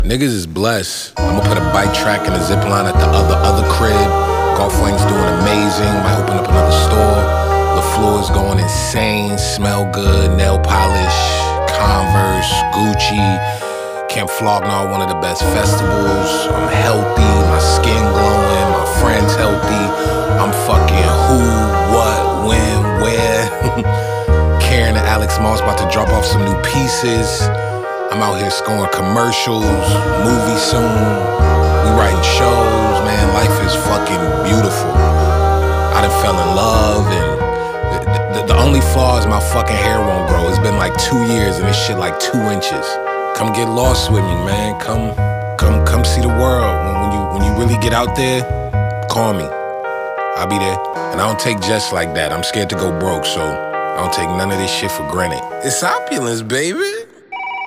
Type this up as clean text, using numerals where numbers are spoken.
Niggas is blessed. I'ma put a bike track and a zip line at the other crib. Golf Wing's doing amazing. Might open up another store. The floor's going insane. Smell good. Nail polish. Converse. Gucci. Camp Flog Gnaw, one of the best festivals. I'm healthy. My skin glowing. My friends healthy. I'm fucking who, what, when, where. Karen and Alex Moss about to drop off some new pieces. I'm out here scoring commercials, movies soon. We writing shows, man. Life is fucking beautiful. I done fell in love, and the only flaw is my fucking hair won't grow. It's been like 2 years, and this shit like 2 inches. Come get lost with me, man. Come see the world. When you really get out there, call me. I'll be there. And I don't take jets like that. I'm scared to go broke, so I don't take none of this shit for granted. It's opulence, baby.